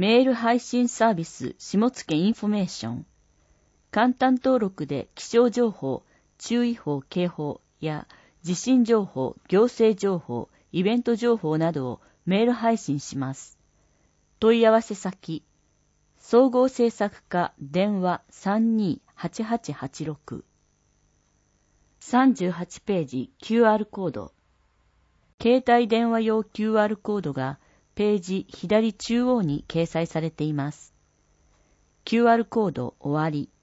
メール配信サービス下野インフォメーション。簡単登録で気象情報、注意報、警報や地震情報、行政情報、イベント情報などをメール配信します。問い合わせ先、総合制作課電話 328886。38ページ QR コード。携帯電話用 QR コードがページ左中央に掲載されています。QR コード終わり。